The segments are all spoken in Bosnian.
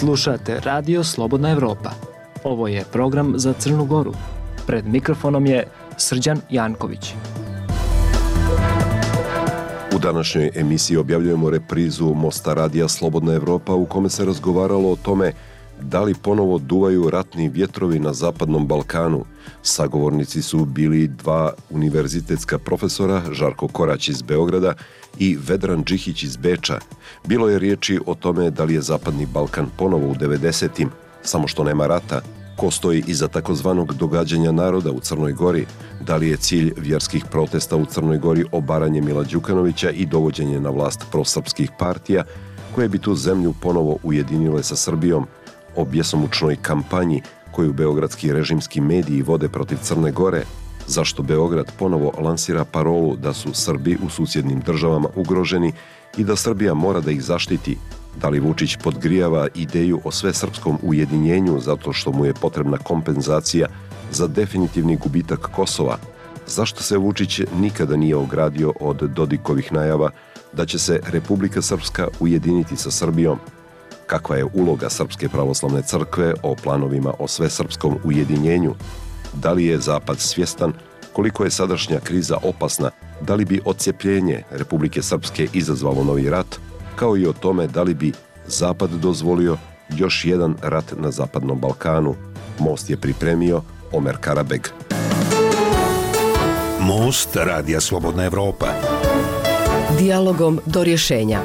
Slušate Radio Slobodna Evropa. Ovo je program za Crnu Goru. Pred mikrofonom je Srđan Janković. U današnjoj emisiji objavljujemo reprizu Mosta Radija Slobodna Evropa u kome se razgovaralo o tome da li ponovo duvaju ratni vjetrovi na Zapadnom Balkanu. Sagovornici su bili dva univerzitetska profesora, Žarko Korać iz Beograda i Vedran Džihić iz Beča. Bilo je riječi o tome da li je Zapadni Balkan ponovo u 90-im, samo što nema rata, ko stoji iza takozvanog događanja naroda u Crnoj Gori, da li je cilj vjerskih protesta u Crnoj Gori obaranje Mila Đukanovića i dovođenje na vlast prosrpskih partija koje bi tu zemlju ponovo ujedinile sa Srbijom, o bjesomučnoj kampanji koju beogradski režimski mediji vode protiv Crne Gore, zašto Beograd ponovo lansira parolu da su Srbi u susjednim državama ugroženi i da Srbija mora da ih zaštiti, da li Vučić podgrijava ideju o svesrpskom ujedinjenju zato što mu je potrebna kompenzacija za definitivni gubitak Kosova, zašto se Vučić nikada nije ogradio od Dodikovih najava da će se Republika Srpska ujediniti sa Srbijom, kakva je uloga Srpske pravoslavne crkve o planovima o svesrpskom ujedinjenju, da li je Zapad svjestan koliko je sadašnja kriza opasna, da li bi odcjepljenje Republike Srpske izazvalo novi rat, kao i o tome da li bi Zapad dozvolio još jedan rat na Zapadnom Balkanu. Most je pripremio Omer Karabeg. Most Radija Slobodna Evropa. Dijalogom do rješenja.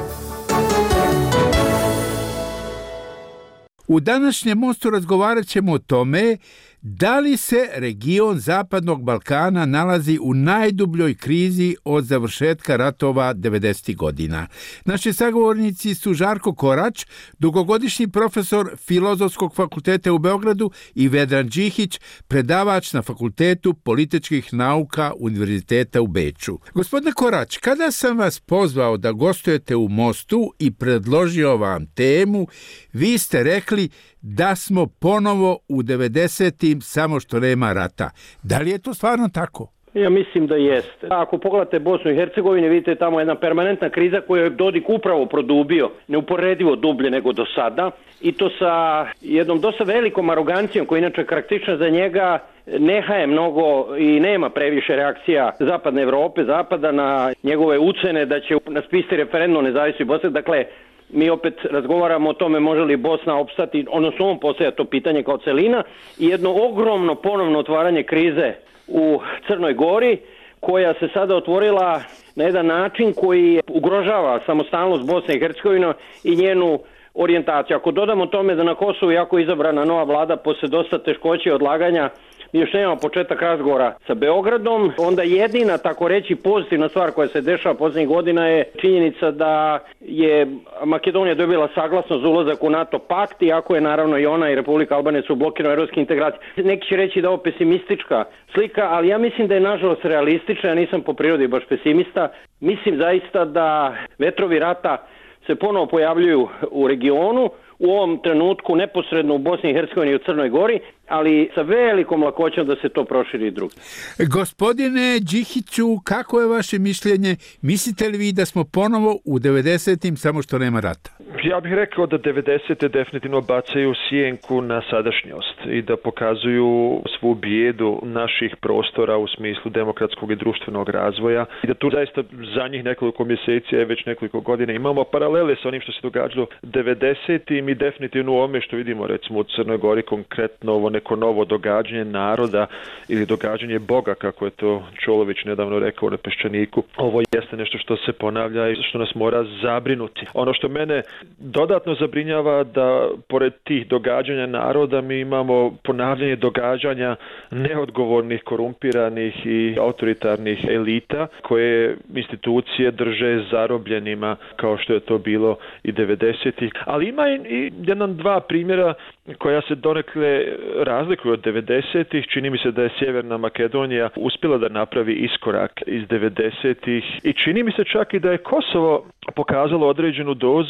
U današnjem mostu razgovarat ćemo o tome da li se region Zapadnog Balkana nalazi u najdubljoj krizi od završetka ratova 90. godina. Naši sagovornici su Žarko Korać, dugogodišnji profesor Filozofskog fakulteta u Beogradu, i Vedran Džihić, predavač na Fakultetu političkih nauka Univerziteta u Beču. Gospodine Korać, kada sam vas pozvao da gostujete u Mostu i predložio vam temu, vi ste rekli da smo ponovo u 90-im, samo što nema rata. Da li je to stvarno tako? Ja mislim da jeste. Ako pogledate Bosnu i Hercegovinu, vidite tamo jedna permanentna kriza koju je Dodik upravo produbio, neuporedivo dublje nego do sada, i to sa jednom dosta velikom arogancijom koja inače karakteristična za njega. Nehaje mnogo i nema previše reakcija Zapadne Evrope, Zapada na njegove ucene da će naspiste referendum nezavisnosti Bosne. Dakle, mi opet razgovaramo o tome može li Bosna opstati, odnosno on postavlja to pitanje kao celina, i jedno ogromno ponovno otvaranje krize u Crnoj Gori, koja se sada otvorila na jedan način koji ugrožava samostalnost Bosne i Hercegovine i njenu orijentaciju. Ako dodamo tome da na Kosovu jako izabrana nova vlada posle dosta teškoće i odlaganja, mi još nemamo početak razgovora sa Beogradom, onda jedina, tako reći, pozitivna stvar koja se dešava posljednjih godina je činjenica da je Makedonija dobila saglasnost za ulazak u NATO pakt, iako je naravno i ona i Republika Albanija su blokirane evropske integracije. Neki će reći da je ovo pesimistička slika, ali ja mislim da je nažalost realistična, ja nisam po prirodi baš pesimista. Mislim zaista da vetrovi rata se ponovo pojavljuju u regionu, u ovom trenutku neposredno u Bosni i Hercegovini i u Crnoj Gori, ali sa velikom lakoćom da se to proširi i drugi. Gospodine Džihiću, kako je vaše mišljenje? Mislite li vi da smo ponovo u 90-im, samo što nema rata? Ja bih rekao da 90-te definitivno bacaju sjenku na sadašnjost i da pokazuju svu bijedu naših prostora u smislu demokratskog i društvenog razvoja i da tu zaista zadnjih nekoliko mjeseci, već nekoliko godina imamo paralele sa onim što se događalo 90-im i definitivno u ovome što vidimo recimo u Crnoj Gori, konkretno ovo neko novo događanje naroda ili događanje Boga, kako je to Čolović nedavno rekao na Peščaniku. Ovo jeste nešto što se ponavlja i što nas mora zabrinuti. Ono što mene dodatno zabrinjava da pored tih događanja naroda mi imamo ponavljanje događanja neodgovornih, korumpiranih i autoritarnih elita koje institucije drže zarobljenima kao što je to bilo i 90-ih. Ali ima i dva primjera koja se donekle razlikuju od 90-ih. Čini mi se da je Sjeverna Makedonija uspjela da napravi iskorak iz 90-ih i čini mi se čak i da je Kosovo pokazalo određenu dozu zrelosti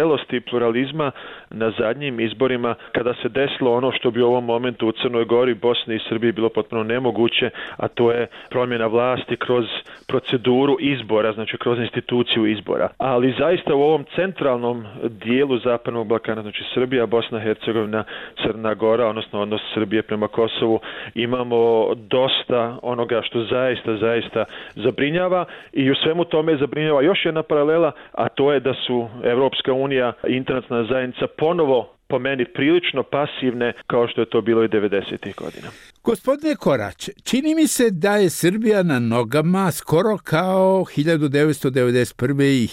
zrelosti pluralizma na zadnjim izborima, kada se desilo ono što bi u ovom momentu u Crnoj Gori, Bosni i Srbiji bilo potpuno nemoguće, a to je promjena vlasti kroz proceduru izbora, znači kroz instituciju izbora. Ali zaista u ovom centralnom dijelu Zapadnog Balkana, znači Srbija, Bosna, Hercegovina, Crna Gora, odnosno odnos Srbije prema Kosovu, imamo dosta onoga što zaista zabrinjava, i u svemu tome zabrinjava još jedna paralela, a to je da su Evropska unija i internacionalna zajednica ponovo po meni prilično pasivne, kao što je to bilo i 90. godina. Gospodine Korać, čini mi se da je Srbija na nogama skoro kao 1991. i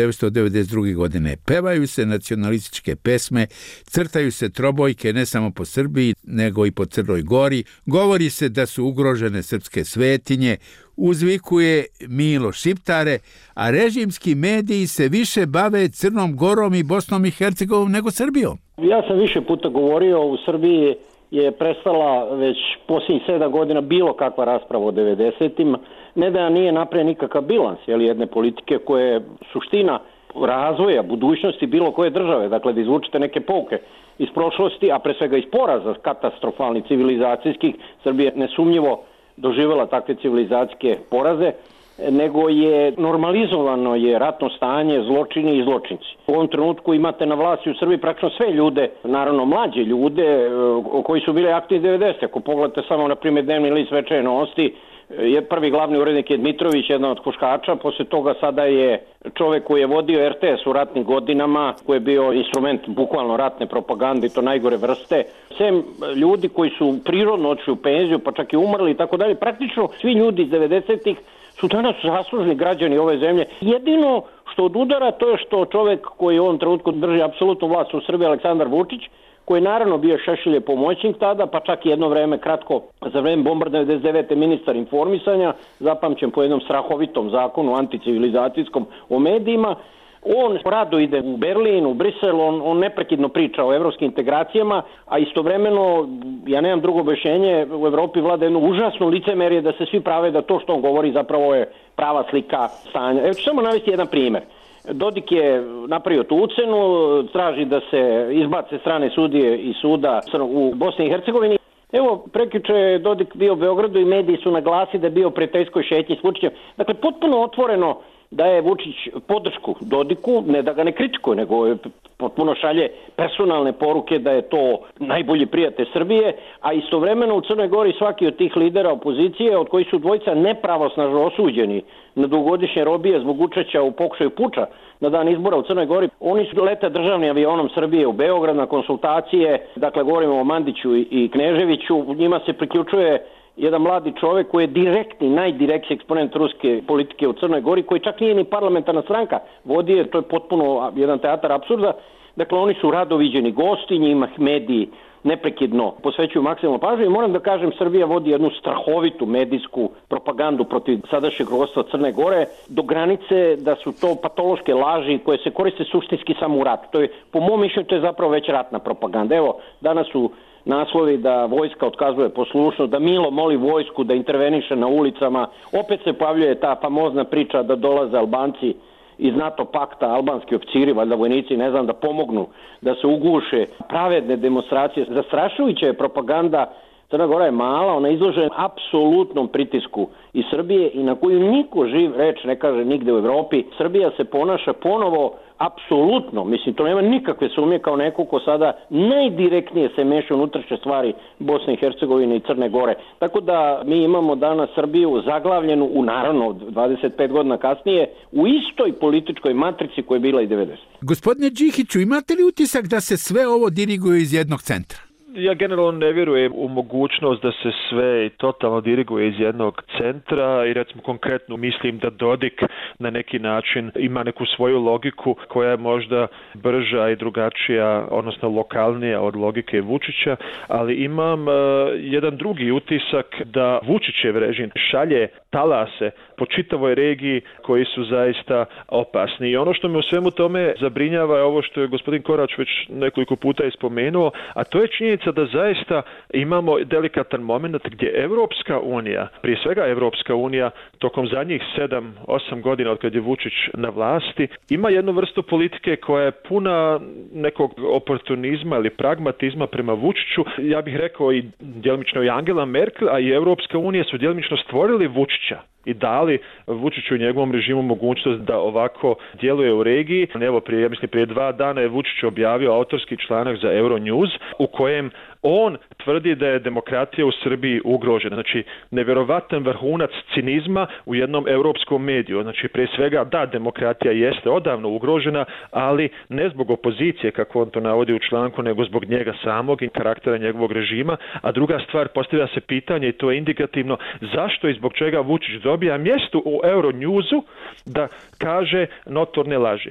1992. godine. Pevaju se nacionalističke pesme, crtaju se trobojke ne samo po Srbiji, nego i po Crnoj Gori. Govori se da su ugrožene srpske svetinje, uzvikuje Milo Šiptare, a režimski mediji se više bave Crnom Gorom i Bosnom i Hercegovinom nego Srbijom. Ja sam više puta govorio, u Srbiji je prestala već posljednjih 7 godina bilo kakva rasprava o 90-im. Ne da nije napravljen nikakav bilans jedne politike koje je suština razvoja, budućnosti bilo koje države. Dakle, da izvučete neke pouke iz prošlosti, a pre svega iz poraza katastrofalnih civilizacijskih. Srbija nesumnjivo doživjela takve civilizacijske poraze, nego je normalizovano je ratno stanje, zločini i zločinci. U ovom trenutku imate na vlasti u Srbiji praktično sve ljude, naravno mlađe ljude koji su bili aktivni 90. Ako pogledate samo na primjer dnevni list Večernje novosti, prvi glavni urednik je Dmitrović, jedan od huškača, posle toga sada je čovjek koji je vodio RTS u ratnim godinama, koji je bio instrument bukvalno ratne propagande i to najgore vrste. Sem ljudi koji su prirodno otišli u penziju, pa čak i umrli i tako dalje, praktično svi ljudi iz 90-ih su danas zaslužni građani ove zemlje. Jedino što odudara to je što čovjek koji u ovom trenutku drži apsolutnu vlast u Srbiji, Aleksandar Vučić, koji je naravno bio Šešeljev pomoćnik tada, pa čak i jedno vreme kratko za vreme bombardovanja 99. ministar informisanja, zapamćen po jednom strahovitom zakonu anticivilizacijskom o medijima. On rado ide u Berlin, u Brisel, on neprekidno priča o evropskim integracijama, a istovremeno, ja nemam drugo objašnjenje, u Evropi vlada jedno užasno licemerje da se svi prave da to što on govori zapravo je prava slika stanja. Evo ću samo navesti jedan primjer. Dodik je napravio tu ucenu, traži da se izbace strane sudije iz suda u Bosni i Hercegovini. Evo, prekjuče je Dodik bio u Beogradu i mediji su naglasili da je bio prijateljskoj šetnji s Vučićem. Dakle, potpuno otvoreno daje Vučić podršku Dodiku, ne da ga ne kritikuje, nego potpuno šalje personalne poruke da je to najbolji prijatelj Srbije, a istovremeno u Crnoj Gori svaki od tih lidera opozicije, od kojih su dvojica nepravosnažno osuđeni na dugogodišnje robije zbog učešća u pokušaju puča na dan izbora u Crnoj Gori, oni su lete državnim avionom Srbije u Beograd na konsultacije, dakle govorimo o Mandiću i Kneževiću, njima se priključuje jedan mladi čovjek koji je direktni, najdirektniji eksponent ruske politike u Crnoj Gori, koji čak nije ni parlamentarna stranka vodio, to je potpuno jedan teatar apsurda. Dakle, oni su rado viđeni gosti, njima mediji neprekidno posvećuju maksimalnu pažnju i moram da kažem, Srbija vodi jednu strahovitu medijsku propagandu protiv sadašnjeg rukovodstva Crne Gore do granice da su to patološke laži koje se koriste suštinski samo u ratu. To je, po mom mišljenju, to je zapravo već ratna propaganda. Evo, danas su naslovi da vojska otkazuje poslušnost, da Milo moli vojsku da interveniše na ulicama. Opet se pojavljuje ta famozna priča da dolaze Albanci iz NATO pakta, albanski oficiri, valjda vojnici, ne znam, da pomognu, da se uguše pravedne demonstracije. Zastrašujuća je propaganda. Crna Gora je mala, ona je izložena apsolutnom pritisku iz Srbije i na koju niko živ reč ne kaže nigde u Evropi. Srbija se ponaša ponovo apsolutno, mislim, to nema nikakve sumnje, kao neko ko sada najdirektnije se meša unutrašnje stvari Bosne i Hercegovine i Crne Gore. Tako da mi imamo danas Srbiju zaglavljenu u, naravno, 25 godina kasnije, u istoj političkoj matrici koja je bila i 90. Gospodine Đihiću, imate li utisak da se sve ovo diriguje iz jednog centra? Ja generalno ne vjerujem u mogućnost da se sve totalno diriguje iz jednog centra i recimo konkretno mislim da Dodik na neki način ima neku svoju logiku koja je možda brža i drugačija, odnosno lokalnija od logike Vučića, ali imam jedan drugi utisak da Vučićev režim šalje talase po čitavoj regiji koji su zaista opasni. I ono što me u svemu tome zabrinjava je ovo što je gospodin Korać već nekoliko puta ispomenuo, a to je činjenica činjenica da zaista imamo delikatan moment gdje Evropska unija, prije svega Evropska unija, tokom zadnjih 7-8 godina od kad je Vučić na vlasti, ima jednu vrstu politike koja je puna nekog oportunizma ili pragmatizma prema Vučiću. Ja bih rekao i djelomično i Angela Merkel, a i Evropska unija su djelomično stvorili Vučića i dali Vučiću i njegovom režimu mogućnost da ovako djeluje u regiji. Evo, prije 2 dana je Vučić objavio autorski članak za Euronews u kojem on tvrdi da je demokratija u Srbiji ugrožena. Znači, nevjerovatan vrhunac cinizma u jednom europskom mediju. Znači, prije svega, da, demokratija jeste odavno ugrožena, ali ne zbog opozicije, kako on to navodi u članku, nego zbog njega samog i karaktera njegovog režima. A druga stvar, postavlja se pitanje, i to je indikativno, zašto i zbog čega Vučić dobija mjesto u Euronewsu da kaže notorne laži.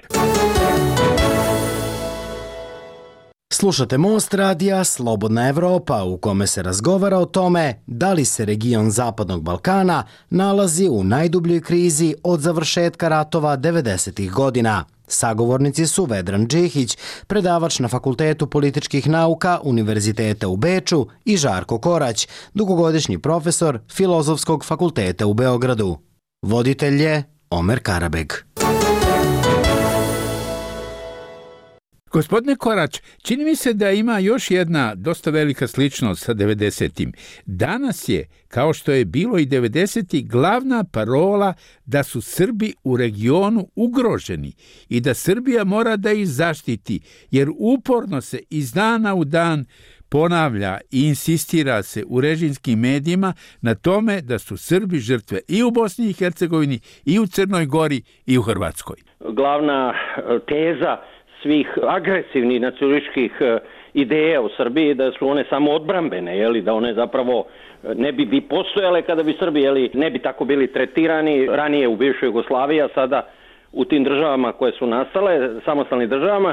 Slušate Most radija Slobodna Evropa u kome se razgovara o tome da li se region Zapadnog Balkana nalazi u najdubljoj krizi od završetka ratova 90. godina. Sagovornici su Vedran Džihić, predavač na Fakultetu političkih nauka Univerziteta u Beču, i Žarko Korać, dugogodišnji profesor Filozofskog fakulteta u Beogradu. Voditelj je Omer Karabeg. Gospodine Korać, čini mi se da ima još jedna dosta velika sličnost sa 90. Danas je, kao što je bilo i 90. glavna parola da su Srbi u regionu ugroženi i da Srbija mora da ih zaštiti, jer uporno se iz dana u dan ponavlja i insistira se u režimskim medijima na tome da su Srbi žrtve i u Bosni i Hercegovini, i u Crnoj Gori, i u Hrvatskoj. Glavna teza svih agresivnih nacionalističkih ideja u Srbiji da su one samo odbrambene, da one zapravo ne bi postojale kada bi Srbi ne bi tako bili tretirani ranije u bivšoj Jugoslaviji, a sada u tim državama koje su nastale, samostalnim državama.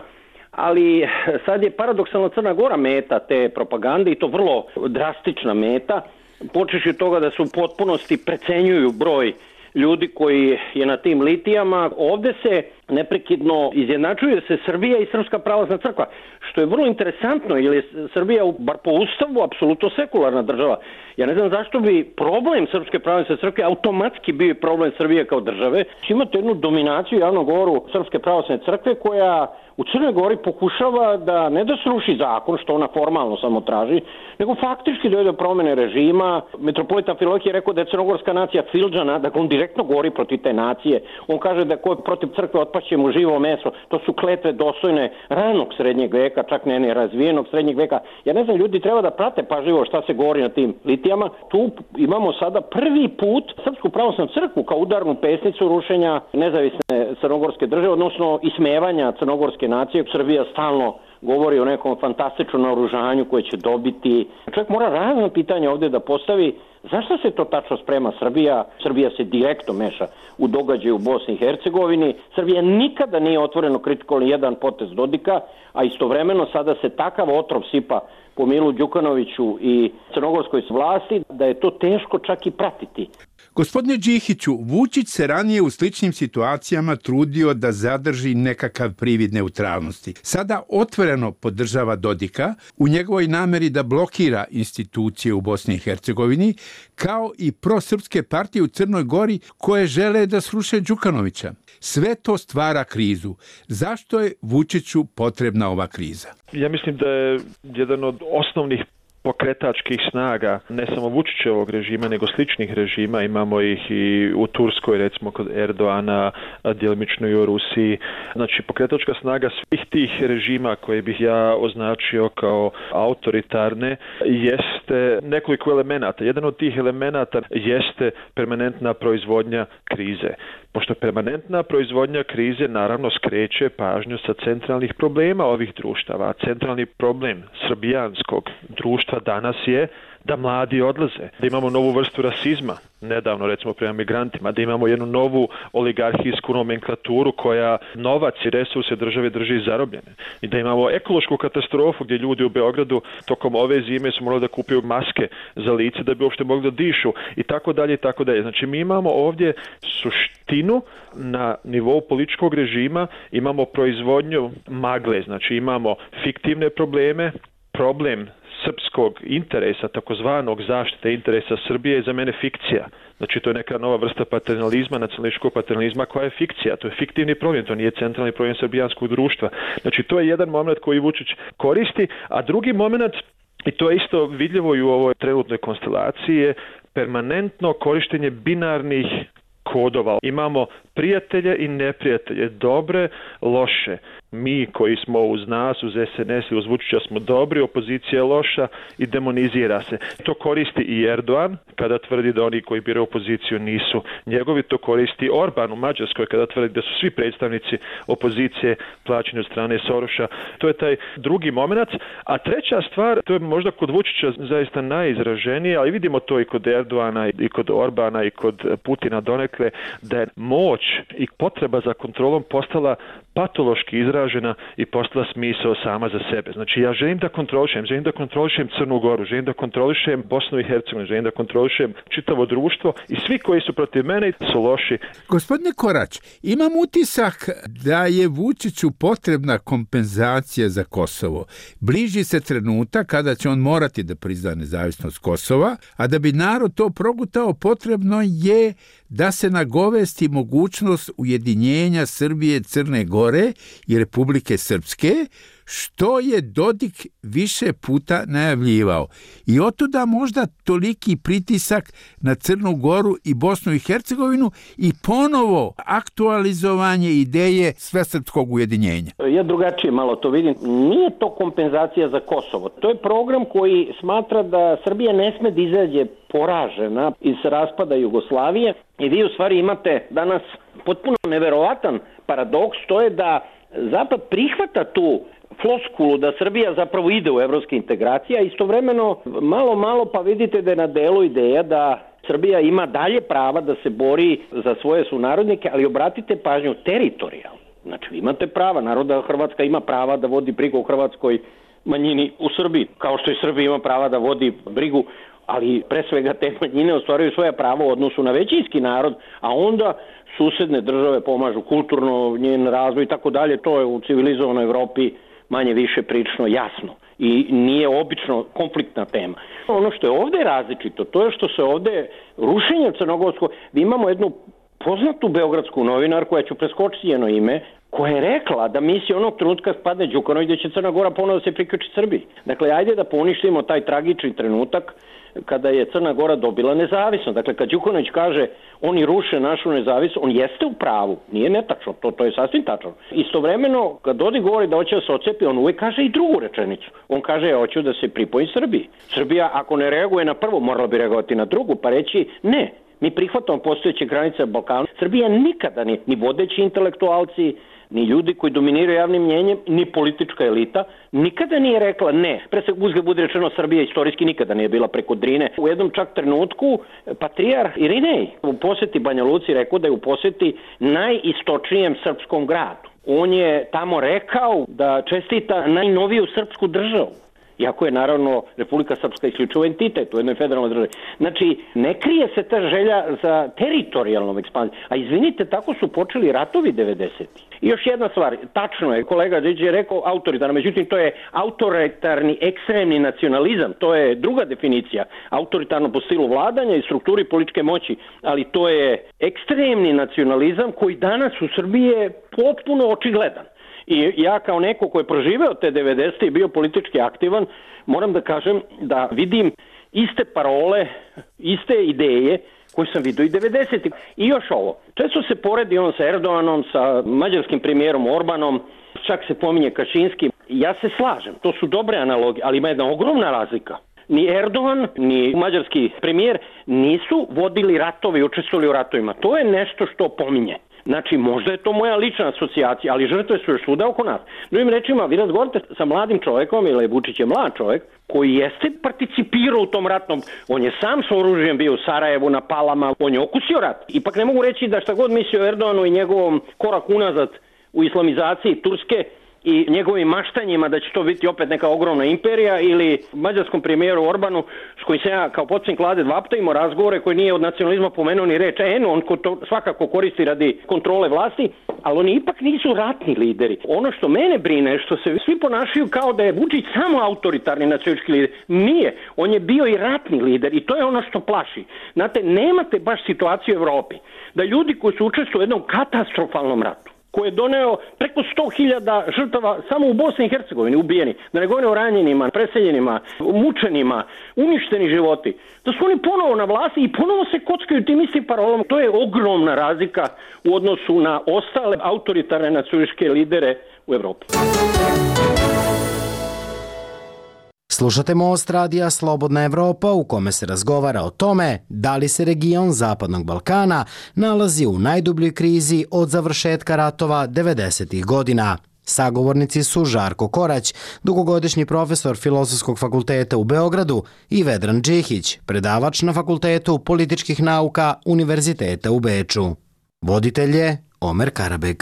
Ali sad je paradoksalno Crna Gora meta te propagande, i to vrlo drastična meta, počevši od toga da se u potpunosti precenjuju broj ljudi koji je na tim litijama. Ovdje se neprekidno izjednačuje se Srbija i Srpska pravoslavna crkva, što je vrlo interesantno, jer je Srbija, bar po ustavu, apsolutno sekularna država. Ja ne znam zašto bi problem Srpske pravoslavne crkve automatski bio problem Srbije kao države. Imate jednu dominaciju javnog govoru Srpske pravoslavne crkve koja u Crnoj Gori pokušava da ne da sruši zakon, što ona formalno samo traži, nego faktički dojde do promjene režima. Metropolita Amfilohije je rekao da je crnogorska nacija Filđana, dakle on direktno govori protiv te nacije. On kaže da ko je protiv crkve otpaće mu živo meso. To su kletve dostojne ranog srednjeg veka, čak ne razvijenog srednjeg veka. Ja ne znam, ljudi treba da prate pažljivo šta se govori na tim litijama. Tu imamo sada prvi put Srpsku pravoslavnu crkvu kao udarnu pesnicu rušenja nezavisne crnogorske države, odnosno ismevanja crnogorske nacije. Srbija stalno govori o nekom fantastičnom naoružanju koje će dobiti. Čovjek mora razna pitanja ovdje da postavi. Zašto se to tačno sprema Srbija? Srbija se direktno meša u događaju u Bosni i Hercegovini. Srbija nikada nije otvoreno kritikovala jedan potez Dodika, a istovremeno sada se takav otrov sipa po Milu Đukanoviću i crnogorskoj vlasti da je to teško čak i pratiti. Gospodine Džihiću, Vučić se ranije u sličnim situacijama trudio da zadrži nekakav privid neutralnosti. Sada otvoreno podržava Dodika u njegovoj nameri da blokira institucije u Bosni i Hercegovini, kao i prosrpske partije u Crnoj Gori koje žele da sruše Đukanovića. Sve to stvara krizu. Zašto je Vučiću potrebna ova kriza? Ja mislim da je jedan od osnovnih pokretačkih snaga, ne samo Vučićevog režima, nego sličnih režima. Imamo ih i u Turskoj, recimo kod Erdoana, djelomično i u Rusiji. Znači, pokretačka snaga svih tih režima koje bih ja označio kao autoritarne jeste nekoliko elemenata. Jedan od tih elemenata jeste permanentna proizvodnja krize. Pošto permanentna proizvodnja krize naravno skreće pažnju sa centralnih problema ovih društava. Centralni problem srbijanskog društva danas je da mladi odlaze, da imamo novu vrstu rasizma, nedavno recimo prema migrantima, da imamo jednu novu oligarhijsku nomenklaturu koja novac i resurse države drži zarobljene i da imamo ekološku katastrofu gdje ljudi u Beogradu tokom ove zime su morali da kupuju maske za lice da bi uopšte mogli da dišu i tako dalje i tako dalje. Znači mi imamo ovdje suštinu na nivou političkog režima, imamo proizvodnju magle, znači imamo fiktivne probleme, problem srpskog interesa, takozvanog zaštite interesa Srbije, je za mene fikcija. Znači, to je neka nova vrsta paternalizma, nacionalističkog paternalizma koja je fikcija. To je fiktivni problem, to nije centralni problem srbijanskog društva. Znači, to je jedan moment koji Vučić koristi, a drugi moment, i to je isto vidljivo i u ovoj trenutnoj konstelaciji, je permanentno korištenje binarnih kodova. Imamo prijatelje i neprijatelje, dobre, loše. Mi koji smo uz nas, uz SNS i uz Vučića smo dobri, opozicija je loša i demonizira se. To koristi i Erdogan kada tvrdi da oni koji biraju opoziciju nisu njegovi. To koristi Orban u Mađarskoj kada tvrdi da su svi predstavnici opozicije plaćeni od strane Soroša. To je taj drugi moment. A treća stvar, to je možda kod Vučića zaista najizraženije, ali vidimo to i kod Erdogana i kod Orbana i kod Putina donekle, da je moć i potreba za kontrolom postala patološki izražena i postala smisao sama za sebe. Znači, ja želim da kontrolišem Crnu Goru, želim da kontrolišem Bosnu i Hercegovinu, želim da kontrolišem čitavo društvo i svi koji su protiv mene su loši. Gospodine Korać, imam utisak da je Vučiću potrebna kompenzacija za Kosovo. Bliži se trenutak kada će on morati da prizna nezavisnost Kosova, a da bi narod to progutao, potrebno je da se nagovesti mogućnost ujedinjenja Srbije, Crne Gore i Republike Srpske, što je Dodik više puta najavljivao. I otuda možda toliki pritisak na Crnu Goru i Bosnu i Hercegovinu i ponovo aktualizovanje ideje svesrpskog ujedinjenja. Ja drugačije malo to vidim. Nije to kompenzacija za Kosovo. To je program koji smatra da Srbija ne sme da izađe poražena iz raspada Jugoslavije i vi u stvari imate danas potpuno neverovatan paradoks, to je da Zapad prihvata tu floskulu da Srbija zapravo ide u evropske integracije, a istovremeno malo pa vidite da je na delu ideja da Srbija ima dalje prava da se bori za svoje sunarodnike, ali obratite pažnju teritorijalno. Znači, vi imate prava, naroda Hrvatska ima prava da vodi brigu o hrvatskoj manjini u Srbiji, kao što i Srbija ima prava da vodi brigu, ali pre svega te manjine ostvaruju svoja prava u odnosu na većinski narod, a onda susedne države pomažu kulturno, njen razvoj i tako dalje. To je u civilizovanoj Evropi manje više prilično jasno i nije obično konfliktna tema. Ono što je ovde različito, to je što se ovde rušenje crnogorskog, vi imamo jednu poznatu beogradsku novinarku, koja ću preskočiti njeno ime, koja je rekla da misli onog trenutka spadne Đukanović da će Crna Gora ponovo da se priključi Srbiji. Dakle, ajde da poništimo taj tragični trenutak kada je Crna Gora dobila nezavisnost. Dakle, kad Đukanović kaže oni ruše našu nezavisnost, on jeste u pravu, nije netačno, to je sasvim tačno. Istovremeno, kad Dodik govori da hoće da se odcepi, on uvek kaže i drugu rečenicu. On kaže, ja hoću da se pripojim Srbiji. Srbija, ako ne reaguje na prvu, morala bi reagovati na drugu, pa reći ne. Mi prihvatamo postojeće granice Balkana. Srbija nikada nije, ni vodeći intelektualci, ni ljudi koji dominiraju javnim mnjenjem, ni politička elita, nikada nije rekla ne. Pre se uzgled bude rečeno, Srbija istorijski nikada nije bila preko Drine. U jednom čak trenutku patrijarh Irinej u poseti Banja Luci rekao da je u poseti najistočnijem srpskom gradu. On je tamo rekao da čestita najnoviju srpsku državu. Iako je naravno Republika Srpska isključivo entitet u jednoj federalnoj državi. Znači, ne krije se ta želja za teritorijalnom ekspanzijom. A izvinite, tako su počeli ratovi 90. I još jedna stvar, tačno je, kolega Điđ je rekao autoritarno, međutim to je autoritarni ekstremni nacionalizam, to je druga definicija, autoritarno po stilu vladanja i strukturi političke moći, ali to je ekstremni nacionalizam koji danas u Srbiji je potpuno očigledan. I ja kao neko ko je proživeo te 90. i bio politički aktivan, moram da kažem da vidim iste parole, iste ideje koje sam vidio i 90. I još ovo, često se poredi on sa Erdoganom, sa mađarskim premijerom Orbanom, čak se pominje Kačinski. Ja se slažem, to su dobre analogije, ali ima jedna ogromna razlika. Ni Erdogan, ni mađarski premijer nisu vodili ratove i učestvovali u ratovima. To je nešto što pominje. Znači, možda je to moja lična asocijacija, ali žrtve su još svuda oko nas. Drugim rečima, vi razgovarate sa mladim čovekom, ili Vučić je mlad čovek, koji jeste participirao u tom ratnom, on je sam sa oružjem bio u Sarajevu, na Palama, on je okusio rat. Ipak ne mogu reći da šta god mislio o Erdoganu i njegovom korak unazad u islamizaciji Turske, i njegovim maštanjima da će to biti opet neka ogromna imperija, ili mađarskom premijeru Orbanu s kojim se ja kao potpredsjednik vlade 2 puta imao razgovore, koji nije od nacionalizma pomenuo ni reč. On to svakako koristi radi kontrole vlasti, ali oni ipak nisu ratni lideri. Ono što mene brine, što se svi ponašaju kao da je Vučić samo autoritarni nacionalistički lider. Nije. On je bio i ratni lider i to je ono što plaši. Znate, nemate baš situaciju u Evropi da ljudi koji su učestvovali u jednom katastrofalnom ratu, koji je doneo preko 100.000 žrtava samo u Bosni i Hercegovini, ubijeni, da ne govorim o ranjenima, preseljenima, mučenima, uništeni životi, da su oni ponovo na vlasti i ponovo se kockaju tim istim parolama. To je ogromna razlika u odnosu na ostale autoritarne nacionalističke lidere u Evropi. Slušate Most radija Slobodna Evropa u kome se razgovara o tome da li se region Zapadnog Balkana nalazi u najdubljoj krizi od završetka ratova 90. godina. Sagovornici su Žarko Korać, dugogodišnji profesor Filozofskog fakulteta u Beogradu, i Vedran Džihić, predavač na Fakultetu političkih nauka Univerziteta u Beču. Voditelj je Omer Karabek.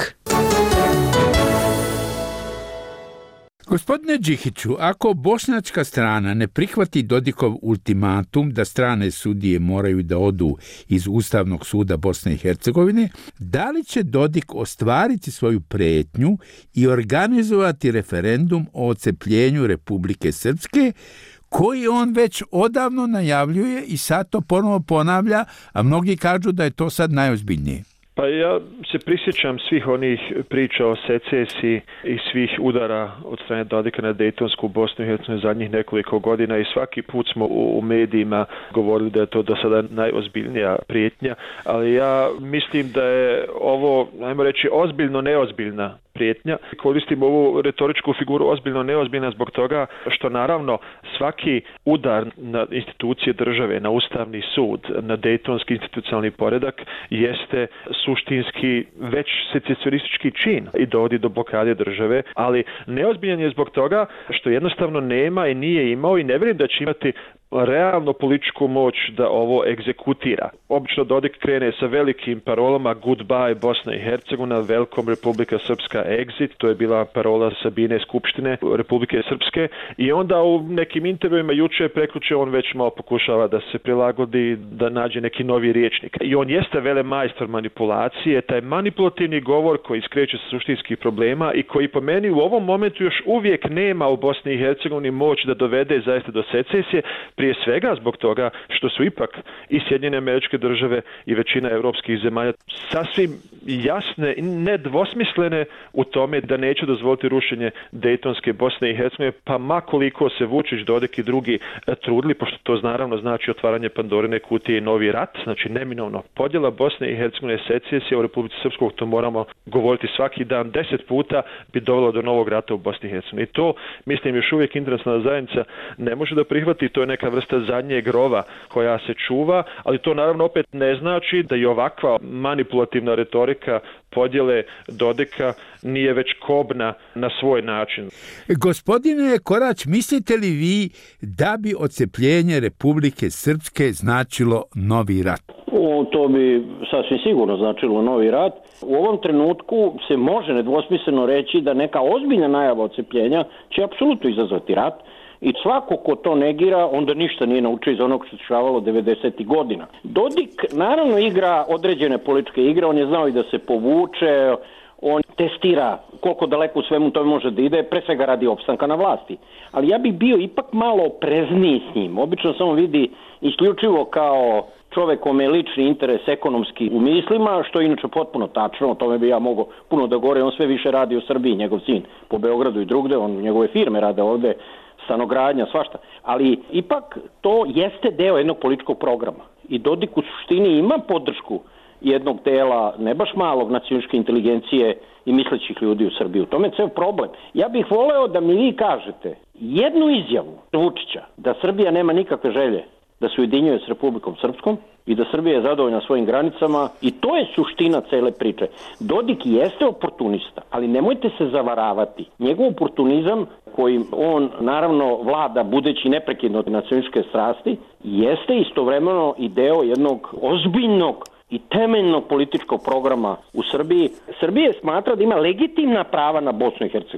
Gospodine Džihiću, ako bošnjačka strana ne prihvati Dodikov ultimatum da strane sudije moraju da odu iz Ustavnog suda Bosne i Hercegovine, da li će Dodik ostvariti svoju pretnju i organizovati referendum o odcepljenju Republike Srpske, koji on već odavno najavljuje i sad to ponovo ponavlja, a mnogi kažu da je to sad najozbiljnije? Pa ja se prisjećam svih onih priča o secesiji i svih udara od strane Dodika na Dejtonsku Bosnu i Hercegovinu zadnjih nekoliko godina i svaki put smo u medijima govorili da je to do sada najozbiljnija prijetnja, ali ja mislim da je ovo, ajmo reći, ozbiljno neozbiljna prijetnja. Koristim ovu retoričku figuru ozbiljno neozbiljna zbog toga što naravno svaki udar na institucije države, na Ustavni sud, na Dejtonski institucionalni poredak jeste suštinski već secesionistički čin i dovodi do blokade države, ali neozbiljan je zbog toga što jednostavno nema i nije imao i ne vjerujem da će imati realno političku moć da ovo egzekutira. Obično Dodik krene sa velikim parolama Goodbye Bosna i Hercegovina, Welcome Republika Srpska, Exit, to je bila parola Sabine Skupštine Republike Srpske, i onda u nekim intervjuima juče prekjuče on već malo pokušava da se prilagodi, da nađe neki novi rječnik. I on jeste velemajstor manipulacije, taj manipulativni govor koji skreće sa suštinskih problema i koji po meni u ovom momentu još uvijek nema u Bosni i Hercegovini moć da dovede zaista do secesije, prije svega zbog toga što su ipak i Sjedinjene Američke Države i većina europskih zemalja sasvim jasne i nedvosmislene u tome da neće dozvoliti rušenje Dejtonske Bosne i Hercegovine, pa ma koliko se Vučić, Dodik i drugi trudili, pošto to naravno znači otvaranje Pandorine kutije i novi rat, znači neminovno podjela Bosne i Hercegovine, secesija u Republici Srpskoj, to moramo govoriti svaki dan 10 puta, bi dovelo do novog rata u Bosni i Hercegovini. I to, mislim, još uvijek internacionalna zajednica ne može da prihvati, to je neka vrsta zadnjeg rova koja se čuva, ali to naravno opet ne znači da i ovakva manipulativna retorika podjele Dodika nije već kobna na svoj način. Gospodine Korać, mislite li vi da bi odcepljenje Republike Srpske značilo novi rat? To bi sasvim sigurno značilo novi rat. U ovom trenutku se može nedvosmisleno reći da neka ozbiljna najava odcepljenja će apsolutno izazvati rat. I svako ko to negira, onda ništa nije naučio iz onog što se dešavalo 90. godina. Dodik naravno igra određene političke igre, on je znao i da se povuče, on testira koliko daleko u svemu to može da ide, pre svega radi opstanka na vlasti. Ali ja bih bio ipak malo oprezniji s njim. Obično samo vidi isključivo kao čovek kome je lični interes ekonomski u mislima, što je inače potpuno tačno, o tome bi ja mogao puno da govore, on sve više radi u Srbiji, njegov sin po Beogradu i drugde, njegove firme rade ovde, stanogradnja, svašta. Ali ipak to jeste deo jednog političkog programa. I Dodik u suštini ima podršku jednog dela, ne baš malog, nacionalističke inteligencije i mislećih ljudi u Srbiji. U tome je ceo problem. Ja bih voleo da mi vi kažete jednu izjavu Vučića da Srbija nema nikakve želje da se ujedinjuje s Republikom Srpskom i da Srbija je zadovoljna svojim granicama, i to je suština cele priče. Dodik jeste oportunista, ali nemojte se zavaravati. Njegov oportunizam, kojim on naravno vlada budeći neprekidno od nacionalističke strasti, jeste istovremeno i deo jednog ozbiljnog i temeljnog političkog programa u Srbiji. Srbija smatra da ima legitimna prava na Bosnu i Hercegovinu.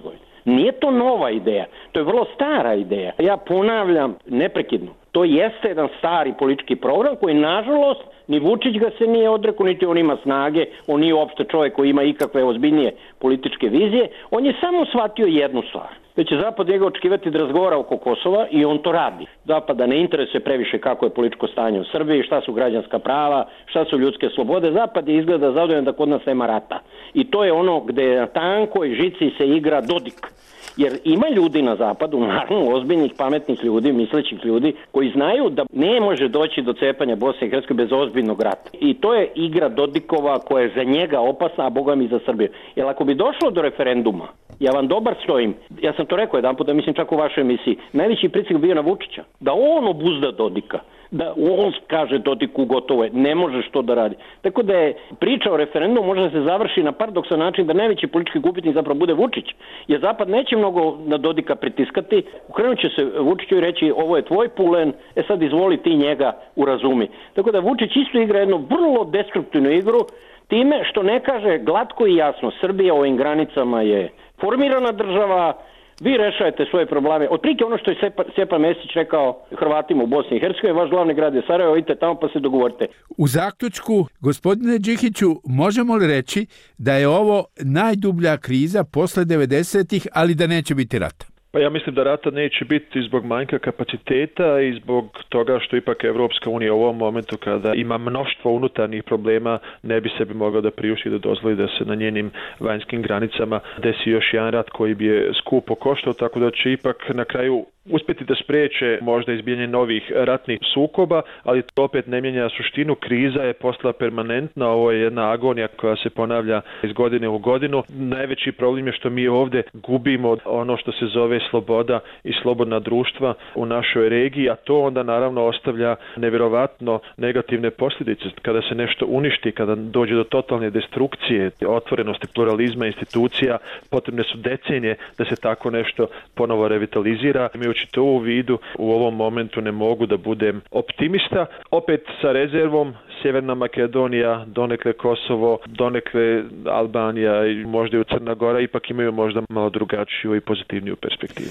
Nije to nova ideja, to je vrlo stara ideja. Ja ponavljam neprekidno, to jeste jedan stari politički program koji, nažalost, ni Vučić ga se nije odrekao, niti on ima snage, on nije uopšte čovjek koji ima ikakve ozbiljnije političke vizije, on je samo shvatio jednu stvar. Da će Zapad njega očekivati da razgovara oko Kosova i on to radi. Zapada ne interesuje previše kako je političko stanje u Srbiji, šta su građanska prava, šta su ljudske slobode. Zapad je izgleda zadovoljan da kod nas nema rata. I to je ono gde na tankoj žici se igra Dodik. Jer ima ljudi na zapadu, naravno ozbiljnih, pametnih ljudi, mislećih ljudi, koji znaju da ne može doći do cepanja Bosne i Hercegovine bez ozbiljnog rata. I to je igra Dodikova koja je za njega opasna, a boga mi za Srbiju. Jer ako bi došlo do referenduma, ja vam dobar stojim, ja sam to rekao jedan put, da mislim čak u vašoj emisiji, najveći pritisak bio na Vučića, da on obuzda Dodika, da on kaže Dodiku gotovo je, ne možeš to da radi. Tako da je priča o referendumu može da se završi na paradoksan način da najveći politički gubitnik zapravo bude Vučić, jer Zapad neće mnogo na Dodika pritiskati, ukrenut će se Vučiću i reći ovo je tvoj pulen, sad izvoli ti njega urazumi. Tako da Vučić isto igra jednu vrlo destruktivnu igru, time što ne kaže glatko i jasno, Srbija u ovim granicama je formirana država, vi rešajete svoje probleme. Otprilike ono što je Stjepan Mesić rekao Hrvatima u Bosni i Hercegovini, vaš glavni grad je Sarajevo, idite tamo pa se dogovorite. U zaključku, gospodine Đikiću, možemo li reći da je ovo najdublja kriza posle 90-ih, ali da neće biti rata? Pa ja mislim da rata neće biti zbog manjka kapaciteta i zbog toga što ipak Evropska unija u ovom momentu kada ima mnoštvo unutarnjih problema ne bi sebi mogla da priušti da dozvoli da se na njenim vanjskim granicama desi još jedan rat koji bi je skupo koštao, tako da će ipak na kraju uspjeti da spriječe možda izbijanje novih ratnih sukoba, ali to opet ne mijenja suštinu. Kriza je postala permanentna, ovo je jedna agonija koja se ponavlja iz godine u godinu. Najveći problem je što mi ovdje gubimo ono što se zove sloboda i slobodna društva u našoj regiji, a to onda naravno ostavlja nevjerovatno negativne posljedice. Kada se nešto uništi, kada dođe do totalne destrukcije, otvorenosti pluralizma institucija, potrebne su decenije da se tako nešto ponovo revitalizira. Imajući to u vidu, u ovom momentu ne mogu da budem optimista. Opet sa rezervom, Sjeverna Makedonija, donekle Kosovo, donekle Albanija i možda i Crna Gora ipak imaju možda malo drugačiju i pozitivniju perspektivu.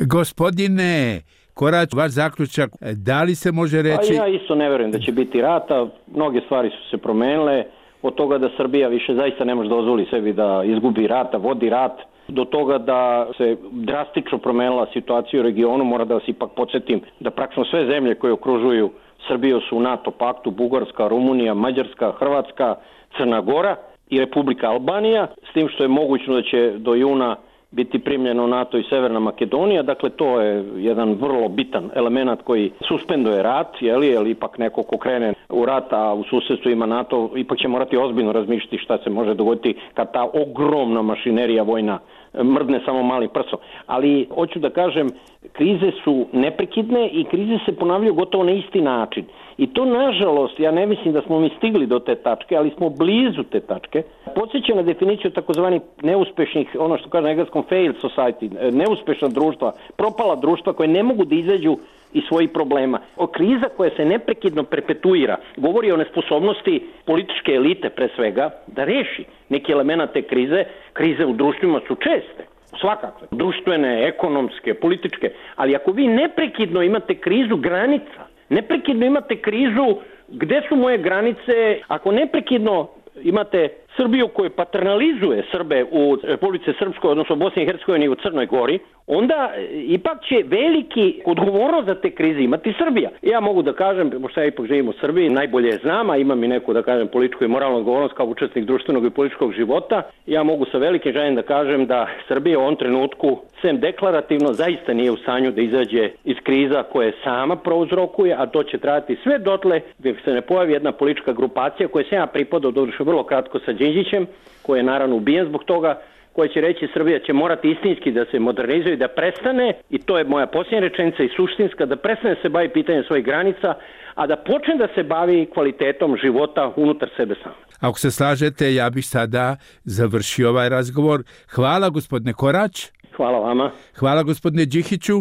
Gospodine Korać, vaš zaključak, da li se može reći... Ja isto ne vjerujem da će biti rata, mnoge stvari su se promenile, od toga da Srbija više zaista ne može dozvoliti sebi da izgubi rata, vodi rat, do toga da se drastično promenila situacija u regionu. Mora da vas ipak podsjetim da praktično sve zemlje koje okružuju Srbiju su u NATO paktu, Bugarska, Rumunija, Mađarska, Hrvatska, Crna Gora i Republika Albanija, s tim što je mogućno da će do juna biti primljeno u NATO i Severna Makedonija. Dakle, to je jedan vrlo bitan element koji suspenduje rat, jer ipak neko ko krene u rat, a u susjedstvu ima NATO, ipak će morati ozbiljno razmišljati šta se može dogoditi kad ta ogromna mašinerija vojna mrdne samo malim prsom. Ali hoću da kažem, krize su neprekidne i krize se ponavljaju gotovo na isti način. I to, nažalost, ja ne mislim da smo mi stigli do te tačke, ali smo blizu te tačke. Podsjeća na definiciju takozvanih neuspešnih, ono što kaže na engleskom failed society, neuspešna društva, propala društva koje ne mogu da izađu iz svojih problema. Kriza koja se neprekidno perpetuira govori o nesposobnosti političke elite pre svega da reši neki element te krize. Krize u društvima su česte, svakakve, društvene, ekonomske, političke, ali ako vi neprekidno imate krizu granica, neprekidno imate krizu gde su moje granice, ako neprekidno imate Srbiju koja paternalizuje Srbe u Republici Srpskoj, odnosno Bosni i Hercegovini i u Crnoj Gori, onda ipak će veliki odgovornost za te krize imati Srbija. Ja mogu da kažem, pošto ja ipak živim u Srbiji, najbolje znam, a imam i neku, da kažem, političku i moralnu odgovornost kao učesnik društvenog i političkog života, ja mogu sa velikim željem da kažem da Srbija u ovom trenutku, sem deklarativno, zaista nije u stanju da izađe iz kriza koje sama prouzrokuje, a to će trajati sve dotle gdje se ne pojavi jedna politička grupacija koja se ja pripadao doduše vrlo kratko sa Đinđićem, koji je naravno ubijen zbog toga, koja će reći Srbija će morati istinski da se modernizuje i da prestane, i to je moja posljednja rečenica i suštinska, da prestane da se bavi pitanjem svojih granica, a da počne da se bavi kvalitetom života unutar sebe sam. Ako se slažete, ja bih sada završio ovaj razgovor. Hvala gospodine Korać. Hvala vama. Hvala gospodine Đikiću.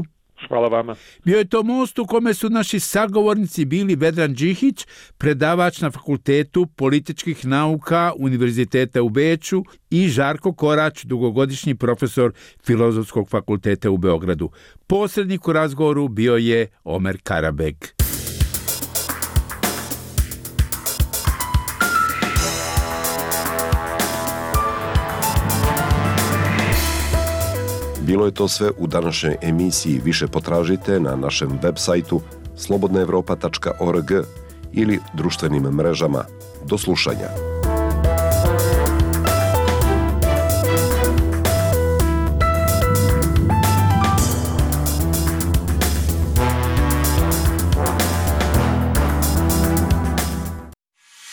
Hvala vama. Bio je to most u kome su naši sagovornici bili Vedran Đihić, predavač na Fakultetu političkih nauka Univerziteta u Beču, i Žarko Korać, dugogodišnji profesor Filozofskog fakulteta u Beogradu. Posrednik u razgovoru bio je Omer Karabeg. Bilo je to sve u današnjoj emisiji. Više potražite na našem web sajtu slobodnaevropa.org ili društvenim mrežama. Do slušanja.